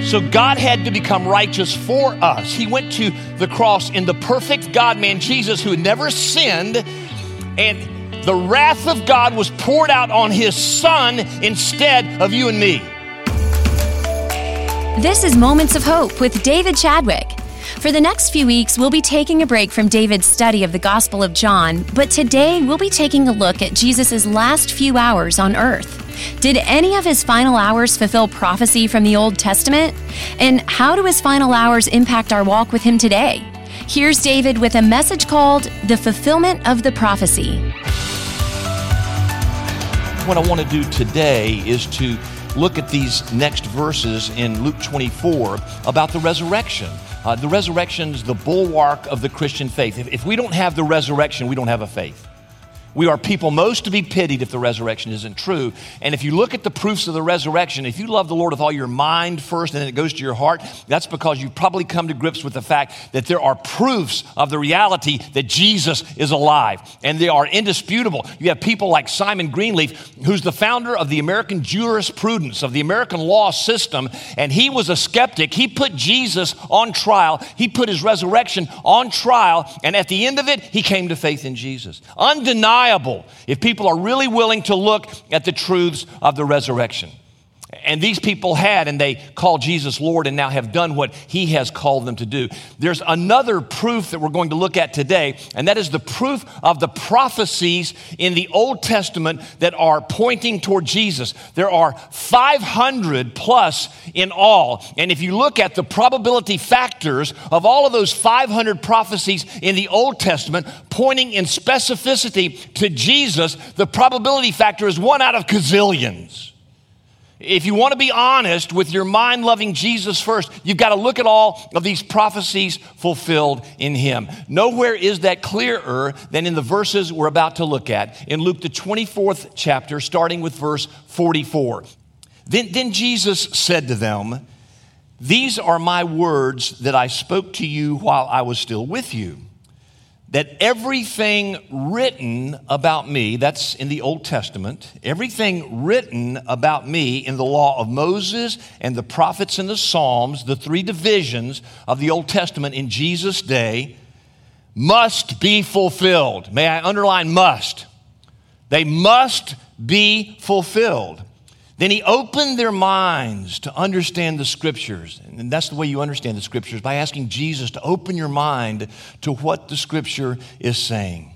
So God had to become righteous for us. He went to the cross in the perfect God-man, Jesus, who had never sinned, and the wrath of God was poured out on his son instead of you and me. This is Moments of Hope with David Chadwick. For the next few weeks, we'll be taking a break from David's study of the Gospel of John, but today we'll be taking a look at Jesus' last few hours on earth. Did any of his final hours fulfill prophecy from the Old Testament? And how do his final hours impact our walk with him today? Here's David with a message called The Fulfillment of the Prophecy. What I want to do today is to look at these next verses in Luke 24 about the resurrection. The resurrection is the bulwark of the Christian faith. If we don't have the resurrection, we don't have a faith. We are people most to be pitied if the resurrection isn't true. And if you look at the proofs of the resurrection, if you love the Lord with all your mind first and then it goes to your heart, that's because you've probably come to grips with the fact that there are proofs of the reality that Jesus is alive. And they are indisputable. You have people like Simon Greenleaf, who's the founder of the American jurisprudence, of the American law system, and he was a skeptic. He put Jesus on trial. He put his resurrection on trial, and at the end of it, he came to faith in Jesus. Undeniable. If people are really willing to look at the truths of the resurrection. And these people had, and they called Jesus Lord and now have done what he has called them to do. There's another proof that we're going to look at today, and that is the proof of the prophecies in the Old Testament that are pointing toward Jesus. There are 500 plus in all. And if you look at the probability factors of all of those 500 prophecies in the Old Testament pointing in specificity to Jesus, the probability factor is 1 out of gazillions. If you want to be honest with your mind loving Jesus first, you've got to look at all of these prophecies fulfilled in him. Nowhere is that clearer than in the verses we're about to look at in Luke, the 24th chapter, starting with verse 44. Then Jesus said to them, "These are my words that I spoke to you while I was still with you, that everything written about me," that's in the Old Testament, "everything written about me in the law of Moses and the prophets and the Psalms," the 3 divisions of the Old Testament in Jesus' day, "must be fulfilled." May I underline must. They must be fulfilled. Then he opened their minds to understand the Scriptures. And that's the way you understand the Scriptures, by asking Jesus to open your mind to what the Scripture is saying.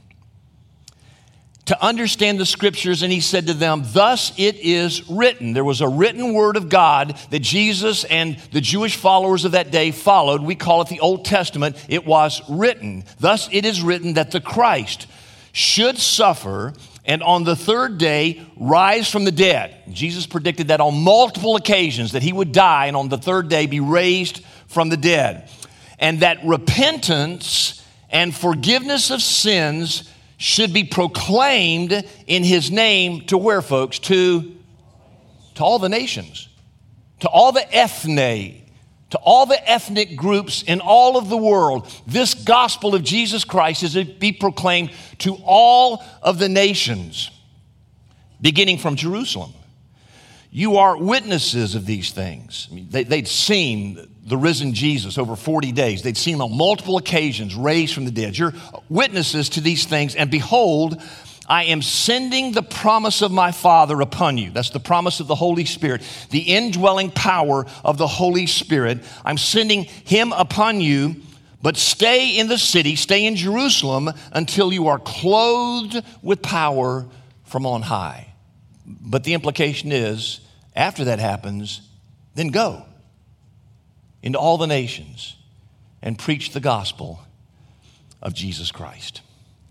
To understand the Scriptures, and he said to them, "Thus it is written." There was a written word of God that Jesus and the Jewish followers of that day followed. We call it the Old Testament. It was written. "Thus it is written that the Christ should suffer and on the third day rise from the dead." Jesus predicted that on multiple occasions, that he would die and on the third day be raised from the dead. And that repentance and forgiveness of sins should be proclaimed in his name to where, folks? To all the nations, to all the ethne, to all the ethnic groups in all of the world. This gospel of Jesus Christ is to be proclaimed to all of the nations, beginning from Jerusalem. You are witnesses of these things. I mean, they'd seen the risen Jesus over 40 days. They'd seen him on multiple occasions raised from the dead. You're witnesses to these things. And behold, I am sending the promise of my Father upon you. That's the promise of the Holy Spirit, the indwelling power of the Holy Spirit. I'm sending him upon you, but stay in the city, stay in Jerusalem until you are clothed with power from on high. But the implication is, after that happens, then go into all the nations and preach the gospel of Jesus Christ.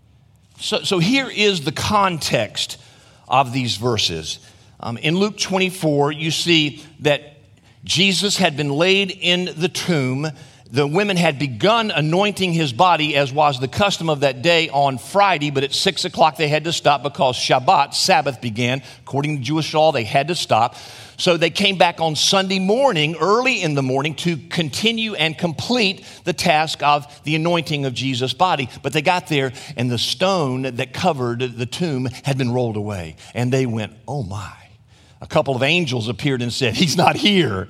So here is the context of these verses. In Luke 24, you see that Jesus had been laid in the tomb. The women had begun anointing his body, as was the custom of that day, on Friday, but at 6 o'clock they had to stop because Shabbat, Sabbath, began. According to Jewish law, they had to stop. So they came back on Sunday morning, early in the morning, to continue and complete the task of the anointing of Jesus' body. But they got there, and the stone that covered the tomb had been rolled away. And they went, "Oh my." A couple of angels appeared and said, "He's not here."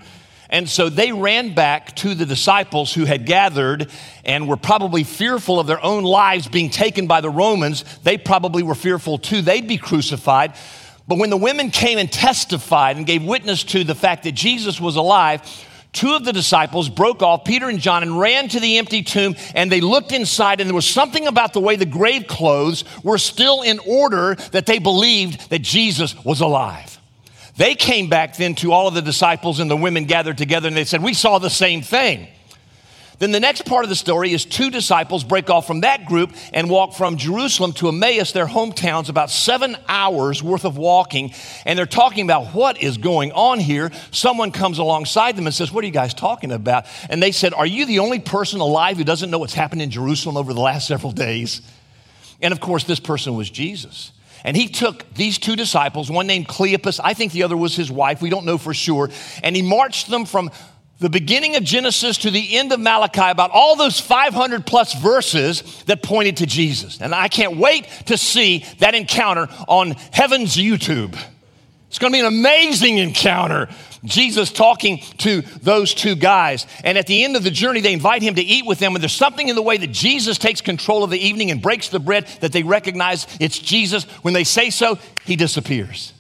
And so they ran back to the disciples who had gathered and were probably fearful of their own lives being taken by the Romans. They probably were fearful too. They'd be crucified. But when the women came and testified and gave witness to the fact that Jesus was alive, two of the disciples broke off, Peter and John, and ran to the empty tomb, and they looked inside, and there was something about the way the grave clothes were still in order that they believed that Jesus was alive. They came back then to all of the disciples and the women gathered together, and they said, we saw the same thing. Then the next part of the story is two disciples break off from that group and walk from Jerusalem to Emmaus, their hometowns, about 7 hours worth of walking. And they're talking about what is going on here. Someone comes alongside them and says, what are you guys talking about? And they said, are you the only person alive who doesn't know what's happened in Jerusalem over the last several days? And of course, this person was Jesus. And he took these two disciples, one named Cleopas, I think the other was his wife, we don't know for sure, and he marched them from the beginning of Genesis to the end of Malachi, about all those 500 plus verses that pointed to Jesus. And I can't wait to see that encounter on heaven's YouTube. It's going to be an amazing encounter. Jesus talking to those two guys. And at the end of the journey, they invite him to eat with them. And there's something in the way that Jesus takes control of the evening and breaks the bread that they recognize it's Jesus. When they say so, he disappears.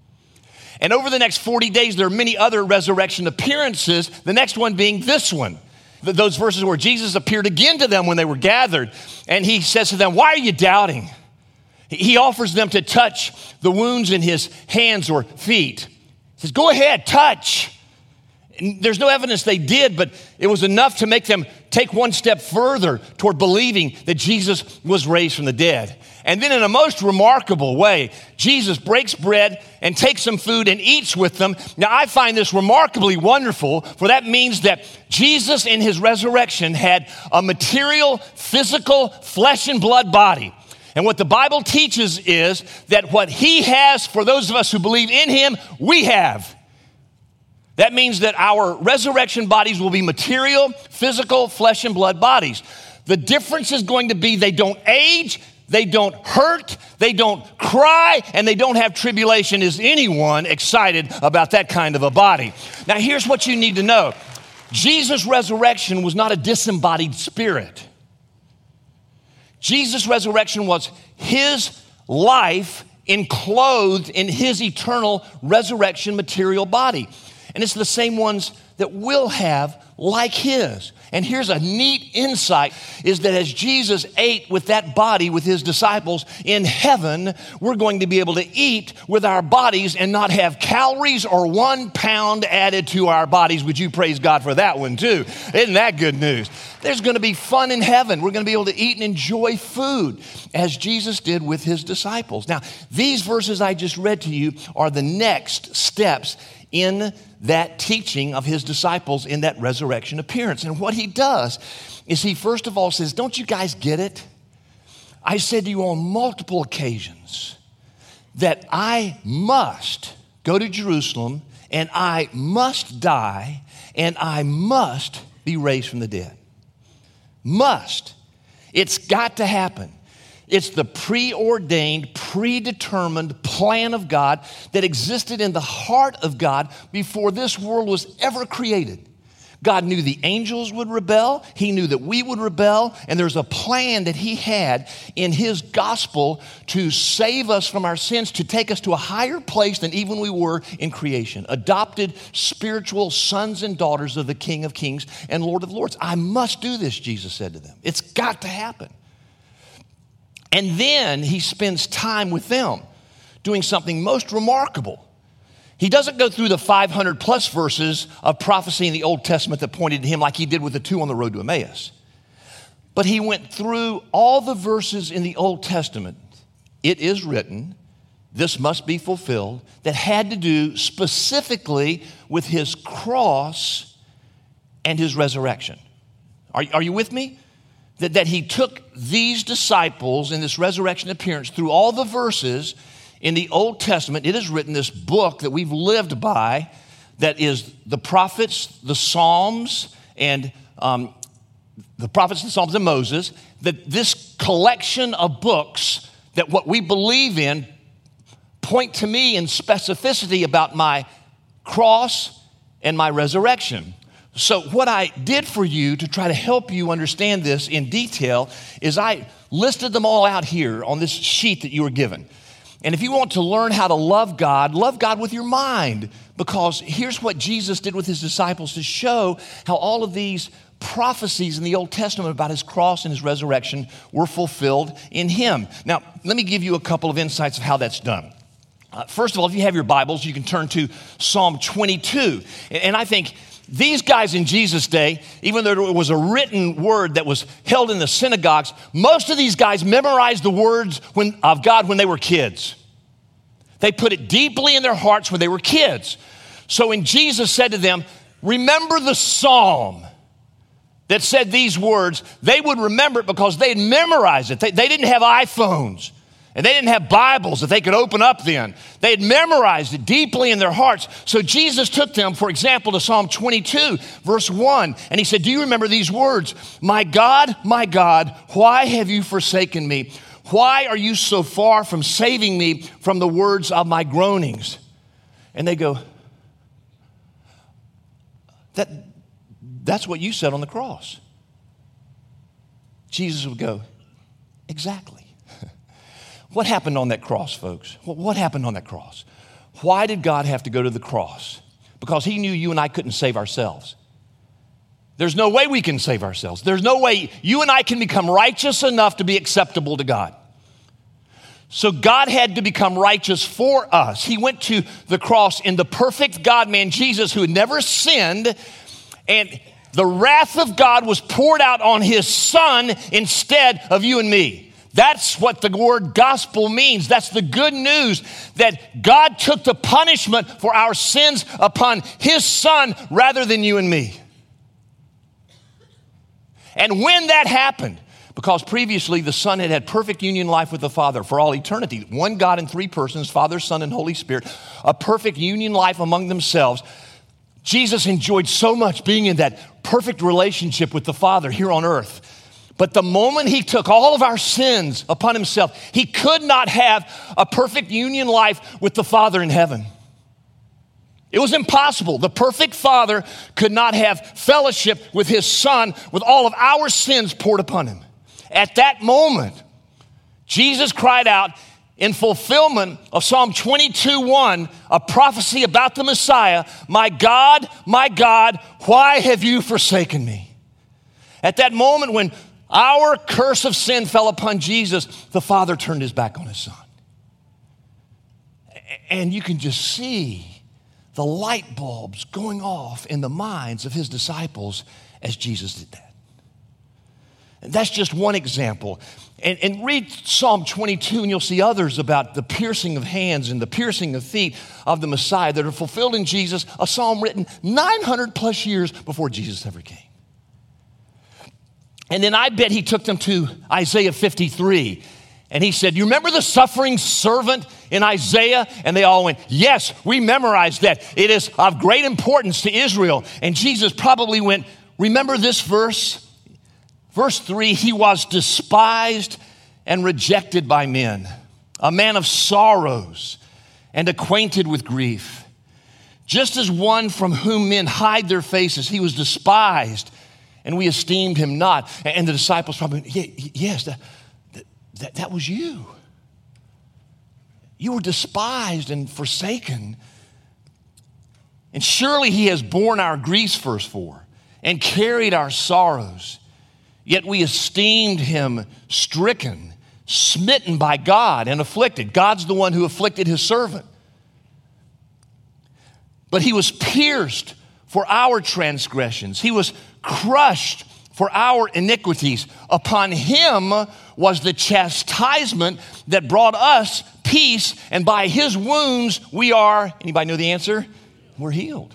And over the next 40 days, there are many other resurrection appearances, the next one being this one. Those verses where Jesus appeared again to them when they were gathered. And he says to them, why are you doubting? He offers them to touch the wounds in his hands or feet. He says, go ahead, touch. And there's no evidence they did, but it was enough to make them take one step further toward believing that Jesus was raised from the dead. And then in a most remarkable way, Jesus breaks bread and takes some food and eats with them. Now, I find this remarkably wonderful, for that means that Jesus in his resurrection had a material, physical, flesh and blood body. And what the Bible teaches is that what he has for those of us who believe in him, we have. That means that our resurrection bodies will be material, physical, flesh and blood bodies. The difference is going to be they don't age, they don't hurt, they don't cry, and they don't have tribulation. Is anyone excited about that kind of a body? Now, here's what you need to know. Jesus' resurrection was not a disembodied spirit. Jesus' resurrection was his life enclosed in his eternal resurrection material body. And it's the same ones that we'll have like his. And here's a neat insight, is that as Jesus ate with that body with his disciples in heaven, we're going to be able to eat with our bodies and not have calories or 1 pound added to our bodies. Would you praise God for that one too? Isn't that good news? There's going to be fun in heaven. We're going to be able to eat and enjoy food as Jesus did with his disciples. Now, these verses I just read to you are the next steps in that teaching of his disciples in that resurrection appearance. And what he does is he first of all says, don't you guys get it? I said to you on multiple occasions that I must go to Jerusalem and I must die and I must be raised from the dead. Must. It's got to happen. It's the preordained, predetermined plan of God that existed in the heart of God before this world was ever created. God knew the angels would rebel. He knew that we would rebel. And there's a plan that he had in his gospel to save us from our sins, to take us to a higher place than even we were in creation. Adopted spiritual sons and daughters of the King of Kings and Lord of Lords. I must do this, Jesus said to them. It's got to happen. And then he spends time with them doing something most remarkable. He doesn't go through the 500 plus verses of prophecy in the Old Testament that pointed to him like he did with the two on the road to Emmaus. But he went through all the verses in the Old Testament. It is written, this must be fulfilled, that had to do specifically with his cross and his resurrection. Are you with me? That he took these disciples in this resurrection appearance through all the verses in the Old Testament. It is written, this book that we've lived by, that is the prophets, the Psalms, and the prophets, the Psalms, and Moses, that this collection of books that what we believe in point to me in specificity about my cross and my resurrection. So what I did for you to try to help you understand this in detail is I listed them all out here on this sheet that you were given. And if you want to learn how to love God with your mind, because here's what Jesus did with his disciples to show how all of these prophecies in the Old Testament about his cross and his resurrection were fulfilled in him. Now, let me give you a couple of insights of how that's done. First of all, if you have your Bibles, you can turn to Psalm 22. And I think these guys in Jesus' day, even though it was a written word that was held in the synagogues, most of these guys memorized the words of God when they were kids. They put it deeply in their hearts when they were kids. So when Jesus said to them, remember the psalm that said these words, they would remember it because they had memorized it. They didn't have iPhones. And they didn't have Bibles that they could open up then. They had memorized it deeply in their hearts. So Jesus took them, for example, to Psalm 22, verse 1. And he said, do you remember these words? My God, why have you forsaken me? Why are you so far from saving me from the words of my groanings? And they go, that's what you said on the cross. Jesus would go, exactly. What happened on that cross, folks? What happened on that cross? Why did God have to go to the cross? Because he knew you and I couldn't save ourselves. There's no way we can save ourselves. There's no way you and I can become righteous enough to be acceptable to God. So God had to become righteous for us. He went to the cross in the perfect God-man, Jesus, who had never sinned, and the wrath of God was poured out on his son instead of you and me. That's what the word gospel means. That's the good news that God took the punishment for our sins upon his son rather than you and me. And when that happened, because previously the Son had perfect union life with the Father for all eternity, one God in three persons, Father, Son, and Holy Spirit, a perfect union life among themselves. Jesus enjoyed so much being in that perfect relationship with the Father here on earth. But the moment he took all of our sins upon himself, he could not have a perfect union life with the Father in heaven. It was impossible. The perfect Father could not have fellowship with his Son with all of our sins poured upon him. At that moment, Jesus cried out in fulfillment of Psalm 22:1, a prophecy about the Messiah, my God, why have you forsaken me? At that moment when our curse of sin fell upon Jesus, the Father turned his back on his Son. And you can just see the light bulbs going off in the minds of his disciples as Jesus did that. And that's just one example. And read Psalm 22 and you'll see others about the piercing of hands and the piercing of feet of the Messiah that are fulfilled in Jesus, a psalm written 900 plus years before Jesus ever came. And then I bet he took them to Isaiah 53. And he said, you remember the suffering servant in Isaiah? And they all went, yes, we memorized that. It is of great importance to Israel. And Jesus probably went, remember this verse? Verse 3, he was despised and rejected by men, a man of sorrows and acquainted with grief. Just as one from whom men hide their faces, he was despised and we esteemed him not. And the disciples probably, yes, that was you. You were despised and forsaken. And surely he has borne our griefs, verse 4, and carried our sorrows. Yet we esteemed him stricken, smitten by God, and afflicted. God's the one who afflicted his servant. But he was pierced for our transgressions. He was crushed for our iniquities. Upon him was the chastisement that brought us peace, and by his wounds we are, anybody know the answer? We're healed.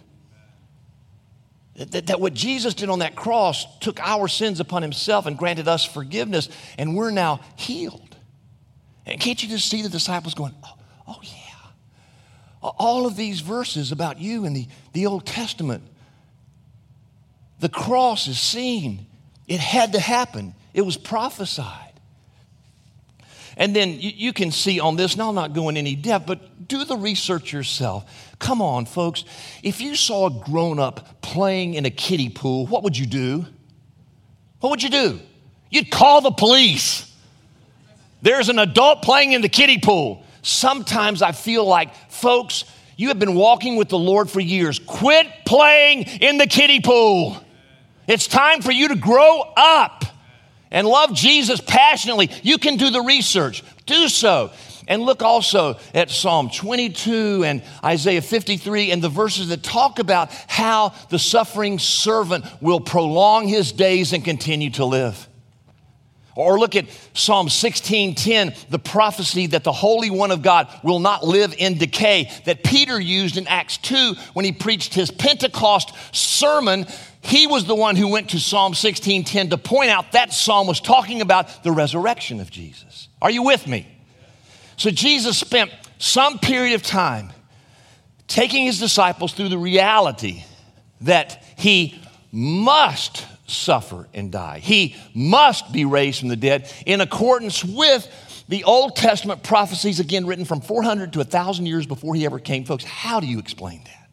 That what Jesus did on that cross took our sins upon himself and granted us forgiveness, and we're now healed. And can't you just see the disciples going, oh yeah. All of these verses about you in the Old Testament, the cross is seen. It had to happen. It was prophesied. And then you can see on this, and I'll not go in any depth, but do the research yourself. Come on, folks. If you saw a grown-up playing in a kiddie pool, what would you do? What would you do? You'd call the police. There's an adult playing in the kiddie pool. Sometimes I feel like, folks, you have been walking with the Lord for years. Quit playing in the kiddie pool. It's time for you to grow up and love Jesus passionately. You can do the research. Do so. And look also at Psalm 22 and Isaiah 53 and the verses that talk about how the suffering servant will prolong his days and continue to live. Or look at Psalm 16:10, the prophecy that the Holy One of God will not live in decay, that Peter used in Acts 2 when he preached his Pentecost sermon. He was the one who went to Psalm 16:10 to point out that psalm was talking about the resurrection of Jesus. Are you with me? So Jesus spent some period of time taking his disciples through the reality that he must suffer and die. He must be raised from the dead in accordance with the Old Testament prophecies, again, written from 400 to 1,000 years before he ever came. Folks, how do you explain that?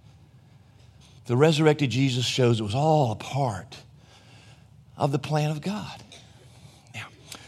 The resurrected Jesus shows it was all a part of the plan of God. Now,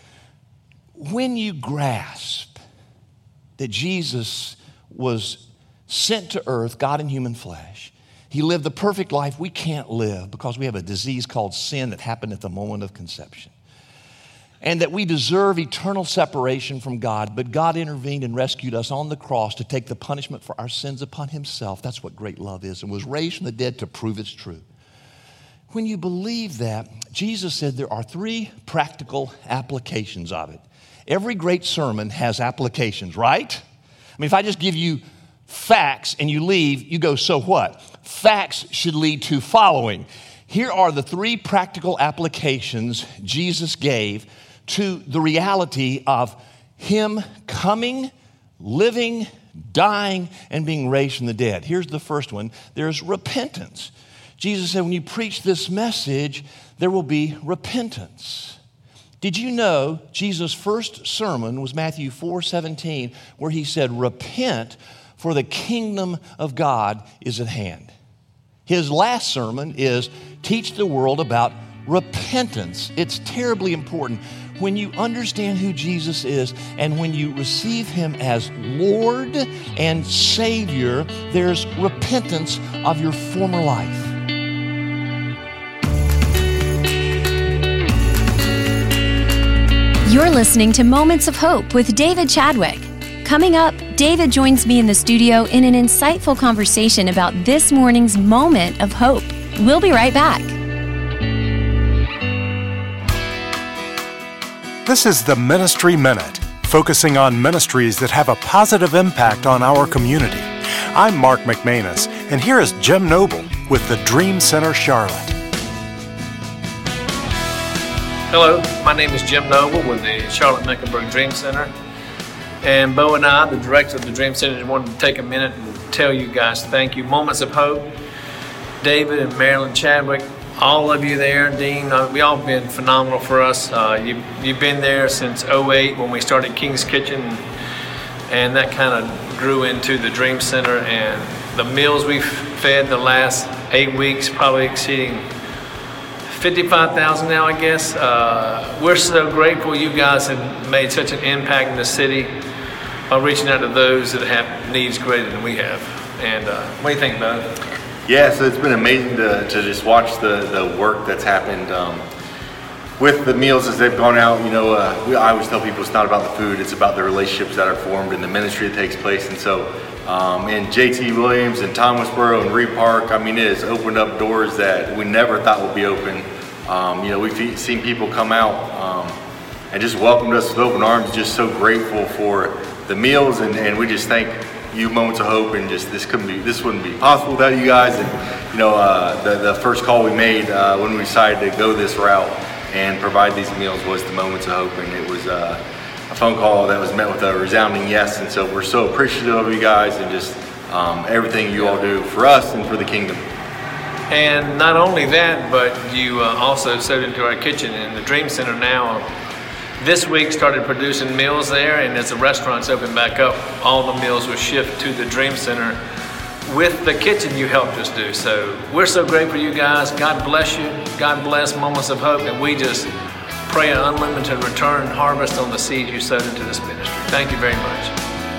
when you grasp that Jesus was sent to earth, God in human flesh, he lived the perfect life we can't live because we have a disease called sin that happened at the moment of conception. And that we deserve eternal separation from God, but God intervened and rescued us on the cross to take the punishment for our sins upon himself. That's what great love is, and was raised from the dead to prove it's true. When you believe that, Jesus said there are 3 practical applications of it. Every great sermon has applications, right? I mean, if I just give you facts and you leave, you go, so what? Facts should lead to following. Here are the 3 practical applications Jesus gave to the reality of him coming, living, dying, and being raised from the dead. Here's the first one. There's repentance. Jesus said, when you preach this message, there will be repentance. Did you know Jesus' first sermon was Matthew 4:17, where he said, repent, for the kingdom of God is at hand. His last sermon is teach the world about repentance. It's terribly important. When you understand who Jesus is and when you receive him as Lord and Savior, there's repentance of your former life. You're listening to Moments of Hope with David Chadwick. Coming up, David joins me in the studio in an insightful conversation about this morning's moment of hope. We'll be right back. This is the Ministry Minute, focusing on ministries that have a positive impact on our community. I'm Mark McManus, and here is Jim Noble with the Dream Center Charlotte. Hello, my name is Jim Noble with the Charlotte-Mecklenburg Dream Center. And Bo and I, the director of the Dream Center, wanted to take a minute and tell you guys thank you. Moments of Hope, David and Marilyn Chadwick, all of you there, Dean, we all been phenomenal for us. You've been there since 2008 when we started King's Kitchen, and that kind of grew into the Dream Center. And the meals we've fed the last 8 weeks, probably exceeding 55,000 now, I guess. We're so grateful you guys have made such an impact in the city by reaching out to those that have needs greater than we have. And what do you think, Bo? Yeah, so it's been amazing to just watch the work that's happened with the meals as they've gone out. You know, I always tell people it's not about the food, it's about the relationships that are formed and the ministry that takes place. And so in JT Williams and Thomasboro and Reed Park, I mean, it has opened up doors that we never thought would be open. You know, we've seen people come out and just welcomed us with open arms, just so grateful for the meals, and we just thank you, Moments of Hope, and just this wouldn't be possible without you guys. And you know, the first call we made when we decided to go this route and provide these meals was the Moments of Hope, and it was a phone call that was met with a resounding yes. And so we're so appreciative of you guys and just everything you all do for us and for the kingdom. And not only that, but you also sewed into our kitchen in the Dream Center now. this week started producing meals there, and as the restaurants open back up, all the meals will shift to the Dream Center with the kitchen you helped us do. So we're so grateful for you guys. God bless you. God bless Moments of Hope, and we just pray an unlimited return harvest on the seed you sowed into this ministry. Thank you very much.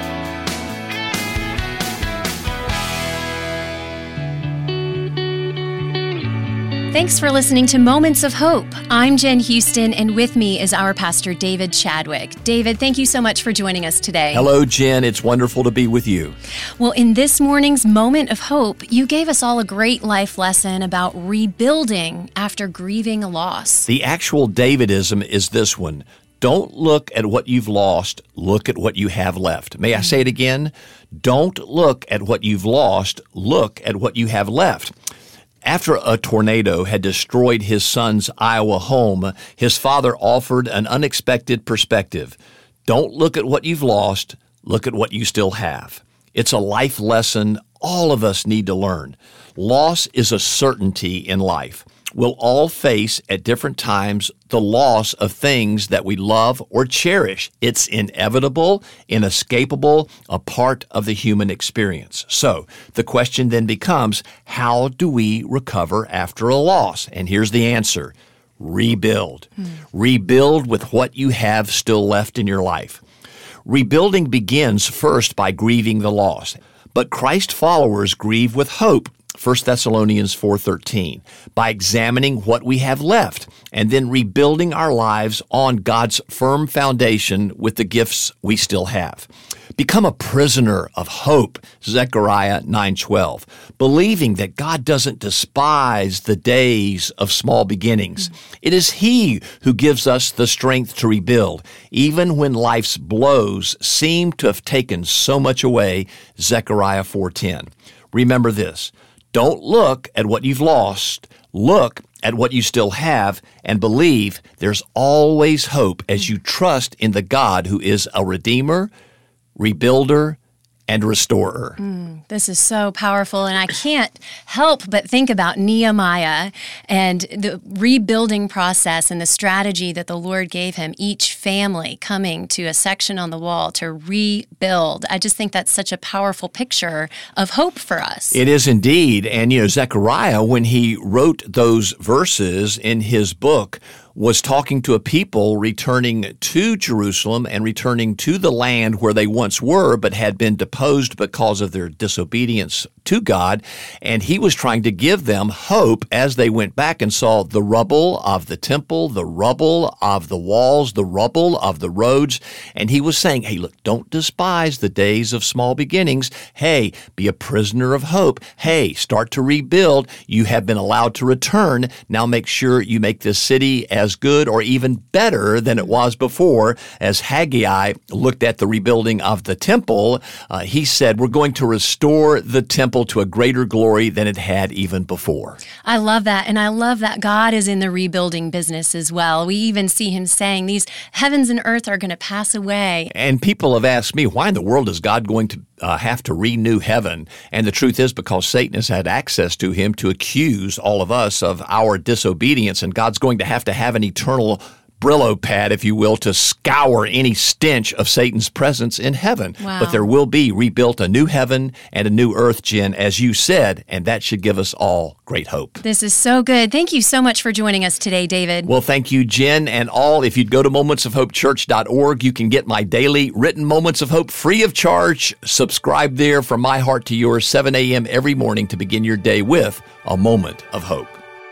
Thanks for listening to Moments of Hope. I'm Jen Houston, and with me is our pastor, David Chadwick. David, thank you so much for joining us today. Hello, Jen. It's wonderful to be with you. Well, in this morning's Moment of Hope, you gave us all a great life lesson about rebuilding after grieving a loss. The actual Davidism is this one. Don't look at what you've lost, look at what you have left. May I say it again? Don't look at what you've lost, look at what you have left. After a tornado had destroyed his son's Iowa home, his father offered an unexpected perspective. Don't look at what you've lost, look at what you still have. It's a life lesson all of us need to learn. Loss is a certainty in life. We'll all face at different times the loss of things that we love or cherish. It's inevitable, inescapable, a part of the human experience. So the question then becomes, how do we recover after a loss? And here's the answer. Rebuild. Rebuild with what you have still left in your life. Rebuilding begins first by grieving the loss. But Christ followers grieve with hope. 1 Thessalonians 4:13, by examining what we have left and then rebuilding our lives on God's firm foundation with the gifts we still have. Become a prisoner of hope, Zechariah 9:12, believing that God doesn't despise the days of small beginnings. It is He who gives us the strength to rebuild, even when life's blows seem to have taken so much away, Zechariah 4:10. Remember this. Don't look at what you've lost. Look at what you still have and believe there's always hope as you trust in the God who is a redeemer, rebuilder, and restorer. This is so powerful, and I can't help but think about Nehemiah and the rebuilding process and the strategy that the Lord gave him, each family coming to a section on the wall to rebuild. I just think that's such a powerful picture of hope for us. It is indeed. And, Zechariah, when he wrote those verses in his book, was talking to a people returning to Jerusalem and returning to the land where they once were but had been deposed because of their disobedience to God. And he was trying to give them hope as they went back and saw the rubble of the temple, the rubble of the walls, the rubble of the roads. And he was saying, hey, look, don't despise the days of small beginnings. Hey, be a prisoner of hope. Hey, start to rebuild. You have been allowed to return. Now make sure you make this city as good or even better than it was before. As Haggai looked at the rebuilding of the temple, he said, we're going to restore the temple to a greater glory than it had even before. I love that. And I love that God is in the rebuilding business as well. We even see him saying these heavens and earth are going to pass away. And people have asked me, why in the world is God going to have to renew heaven? And the truth is because Satan has had access to him to accuse all of us of our disobedience, and God's going to have an eternal Brillo pad, if you will, to scour any stench of Satan's presence in heaven. Wow. But there will be rebuilt a new heaven and a new earth, Jen, as you said, and that should give us all great hope. This is so good. Thank you so much for joining us today, David. Well, thank you, Jen, and all. If you'd go to momentsofhopechurch.org, you can get my daily written Moments of Hope free of charge. Subscribe there from my heart to yours, 7 a.m. every morning to begin your day with a moment of hope.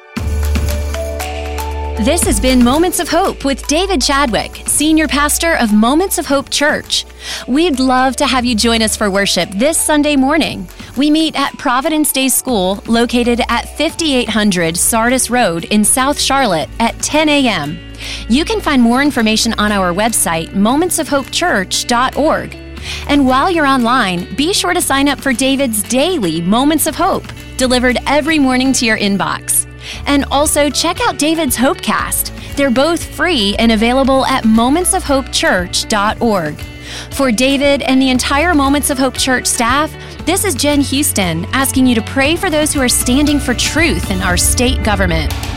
This has been Moments of Hope with David Chadwick, Senior Pastor of Moments of Hope Church. We'd love to have you join us for worship this Sunday morning. We meet at Providence Day School, located at 5800 Sardis Road in South Charlotte at 10 a.m. You can find more information on our website, momentsofhopechurch.org. And while you're online, be sure to sign up for David's daily Moments of Hope, delivered every morning to your inbox. And also check out David's Hopecast. They're both free and available at momentsofhopechurch.org. For David and the entire Moments of Hope Church staff, this is Jen Houston asking you to pray for those who are standing for truth in our state government.